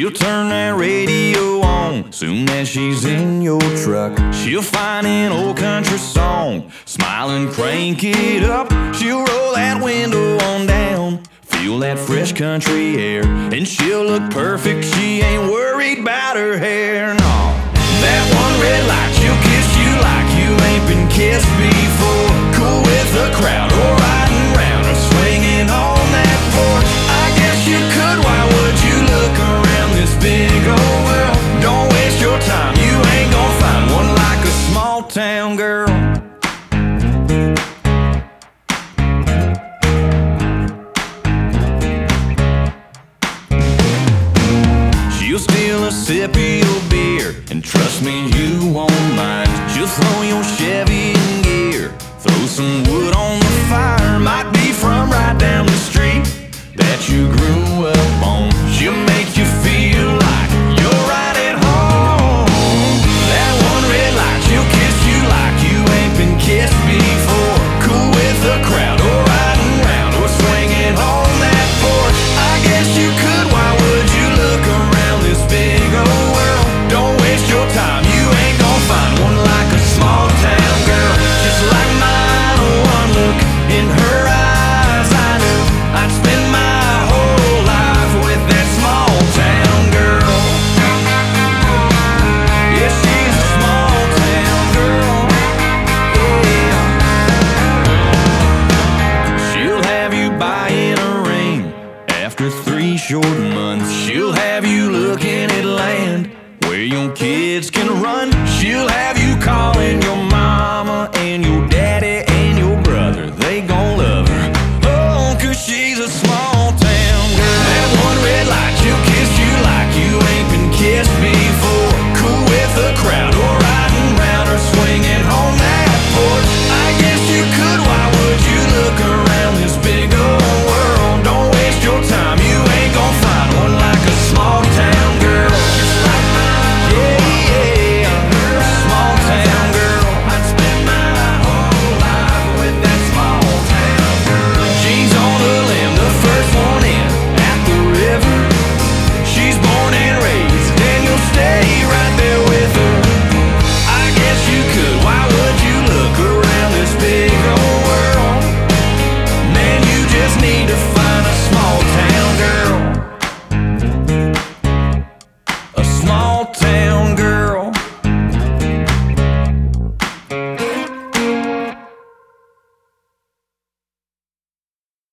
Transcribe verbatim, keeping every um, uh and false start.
She'll turn that radio on soon as she's in your truck. She'll find an old country song, smile and crank it up. She'll roll that window on down, feel that fresh country air, and she'll look perfect, she ain't worried about her hair, no. That one red light, she'll kiss you like you ain't been kissed before. Cool with the crowd, or riding round, or swinging on that porch. I guess you could, why would you look around this big old world? Don't waste your time, you ain't gonna find one like a small town girl. She'll steal a sip of your beer, and trust me, you won't mind. She'll throw your Chevy in gear, throw some wood on the fire. Might be from right down the street that you grew up